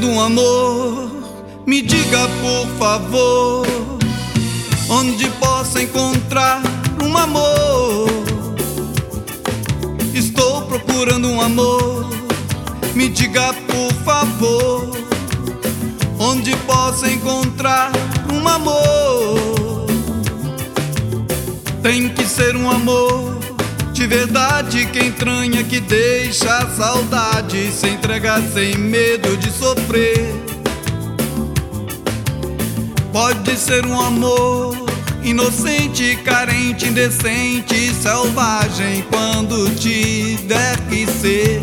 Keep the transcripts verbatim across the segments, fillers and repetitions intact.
procurando um amor, me diga por favor, onde posso encontrar um amor. Estou procurando um amor, me diga por favor, onde posso encontrar um amor. Tem que ser um amor de verdade, que entranha, que deixa a saudade, se entregar sem medo de sofrer. Pode ser um amor inocente, carente, indecente, selvagem, quando tiver que ser.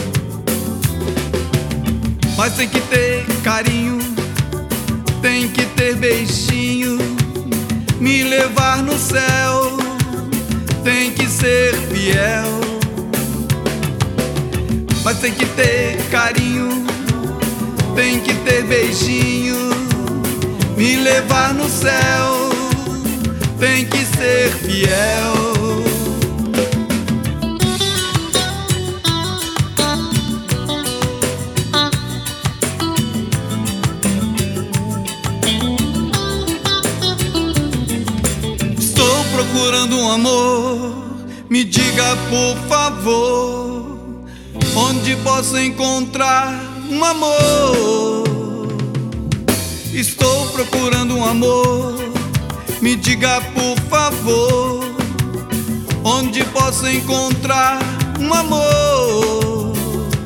Mas tem que ter carinho, tem que ter beijinho, me levar no céu, tem que ser fiel. Mas tem que ter carinho, tem que ter beijinho, me levar no céu, tem que ser fiel. Estou procurando um amor, me diga por favor, onde posso encontrar um amor. Estou procurando um amor, me diga por favor, onde posso encontrar um amor.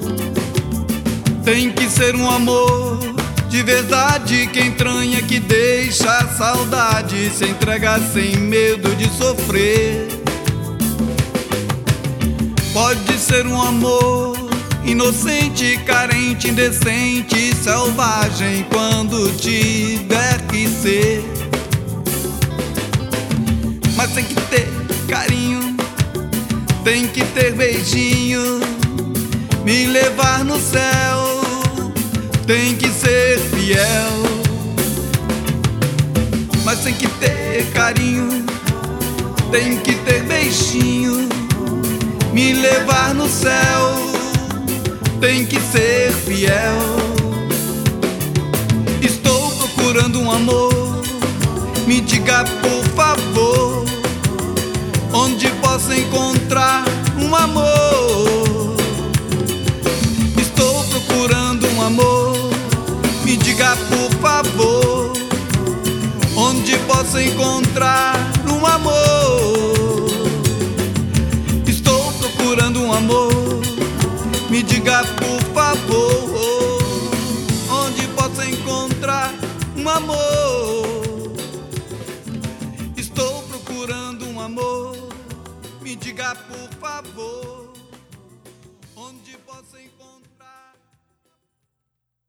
Tem que ser um amor de verdade, que entranha, que deixa a saudade, se entregar sem medo de sofrer. Pode ser um amor inocente, carente, indecente, selvagem, quando tiver que ser. Mas tem que ter carinho, tem que ter beijinho, me levar no céu, tem que ser fiel. Mas tem que ter carinho, tem que ter beijinho, me levar no céu, tem que ser fiel. Estou procurando um amor, me diga por favor, onde posso encontrar um amor. Estou procurando um amor, me diga por favor, onde posso encontrar um amor. Estou procurando um amor, me diga por favor, onde posso encontrar um amor. Estou procurando um amor, me diga por favor, onde posso encontrar